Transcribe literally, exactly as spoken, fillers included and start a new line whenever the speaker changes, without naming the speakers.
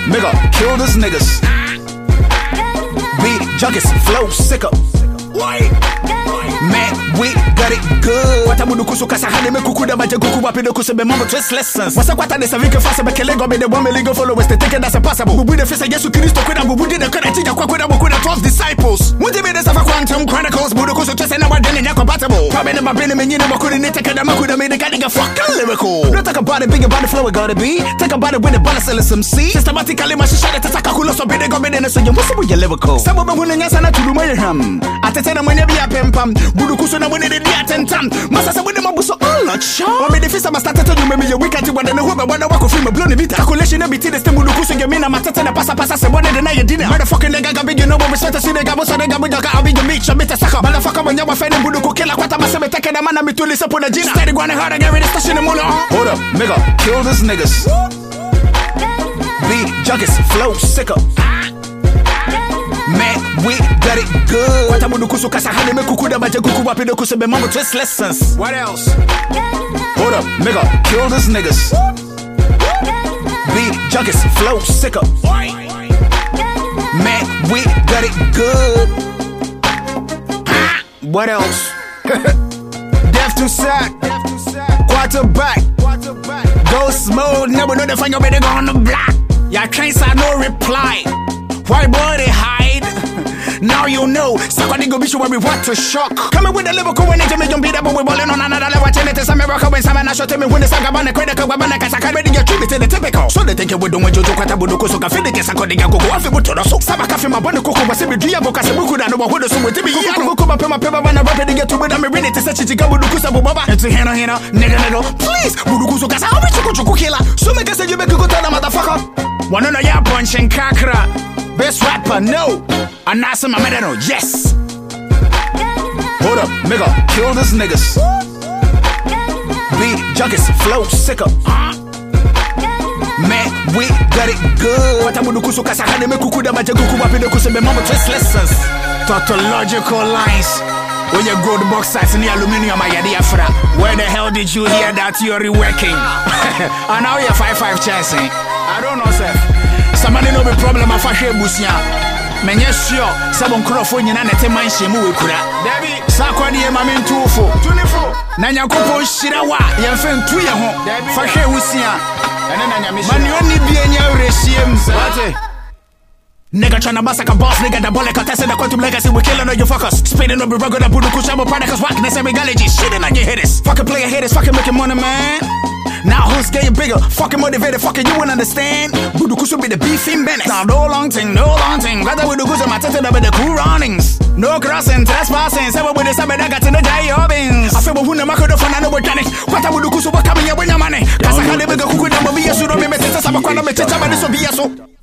nigga, kill these niggas. Beat junkies, flow sicker. Man, we got it good. What I'm gonna do, cause I had to make kukuda maja kuku wapi do kuse be mama twist lessons. What's up, what I did, we can fast be killing go be the one legal followers. They think that's impossible. We the face of Jesus Christ, we did the current teacher, we the twelve disciples. What they made us of a quantum chronicles, Budukuso just and our then compatible. Probably never been in you know, couldn't take a makuda made the kind of fucking lyrical. Don't talk about it, big about the flow, it gotta be. Talk about it with the balance of some C. Systematically, my shot at Takakulo, so big go in so you must be your lyrical. Some of them winning us and to do my ham. At the time when you be a pim pam, Budukuso na winning the attention. Massa said with them, I was so all not sure. I mean, the first time I started to do maybe a week at you, and then I hope I want to walk with him a bloody meter. Calculation every tea, the stem Budukuso, you mean I'm a tatan, passa passa, and one day the night dinner. Motherfucking nigga, big, you know, we start to see the gabos and the gabos, I'll be the meat, a bit of sucker. Motherfucker, when you're offending Buduku, kill a quarter, I'm taking a man, I'm to listen to the gin. Steady going hard and get ready to station the moon. Hold up, nigga, kill these niggas. Beat junkies, flow sicker. Man, we got it good. What I'm gonna do, cause I had to make kukuda maja kuku wapi do kuse be mama twist lessons. What else? Hold up, nigga, kill these niggas. Beat junkies, flow sicker. Man, we got it good. What else? Death to sack, quarterback, go smooth, never know the finger, better go on the block. Your trains are no reply. Why body hide? Now you know. Somebody go be sure we want to shock. Coming with the lyrical when they make you beat up, but we're balling on another level. Tell it is a miracle when someone shot me when the saga ban the credit card, but I can't ready your tribute to the typical. So they think you would do what you do, Katabuko, so can get some coding. Go off to the soap. Sabaka from my body, Coco, was a bit of Casabuku, and what would the so with me? I go come up in my paper when I'm ready to get to it. I'm ready to such a Gabukusa Baba. It's a Hena Hena, nigga, nigga. Please, Budukuso Casa, how much you go to killer? So make us say you make a good tell a motherfucker. One on a ya punch and kakra. Best rapper, no. And now some Americano, yes. Hold up, nigga, kill these niggas. Beat junkies, flow sicker. Man, we got it good. What I'm gonna do, cause I had to make kukuda maja kuku wapi do kuse be mama twist lessons. Tautological lines. When you go to box sites in the aluminium, I get the afra. Where the hell did you hear that theory working? And now you're five five chancing. I don't know, sir. Somebody know the problem of Fashe Busia. Menya sure, Sabon Crofon and a man Shimu Kura. Debbie, Sakwadi and Mamin Tufo. Tunifo. Nanya Kopo Shirawa, Yanfen Tuya home. Fashe Busia. And then I'm only being your regime. Nigga tryna bust like a boss, nigga the bullet contested the quantum legacy, we killing all you fuckers. Spinning up the rug of the Buduku Shabo Paracas, walking the same galaxy, shitting on your hitters. Fucking player hitters, fucking making money, man. Now who's getting bigger? Fucking motivated, fucking you won't understand. Buduku should be the beefing Bennett. Now no long thing, no long thing. Rather with the goose and my tattoo with the cool runnings. No crossing, trespassing, seven with the seven that got in the Jay Obbins. I feel when the market of an organic. What I would do, so what coming here with your money? Cause I had a bigger cuckoo, never be a pseudo, maybe it's a Sabakwana, but it's a so be a so.